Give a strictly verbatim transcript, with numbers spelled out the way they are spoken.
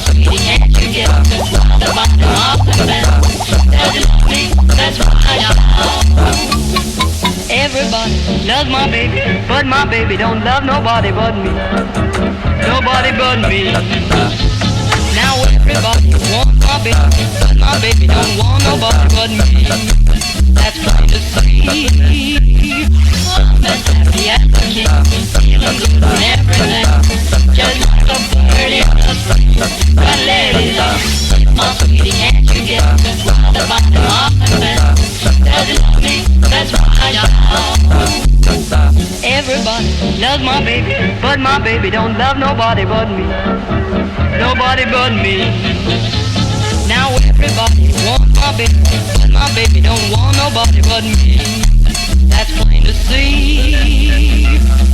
sweetie, can't you get to the bottom of the bell? Does you love me? That's why I Everybody loves my baby, but my baby don't love nobody but me. Nobody but me. Now everybody wants my baby, but my baby don't want nobody but me. That's plain to see. I'm as happy as a king, feeling good on everything, just like a bird in the spring. But ladies, my sweetie, can't you get to the bottom of the bell? Does you love me? That's why I Everybody loves my baby, but my baby don't love nobody but me. Nobody but me. Now everybody wants my baby, but my baby don't want nobody but me. That's plain to see.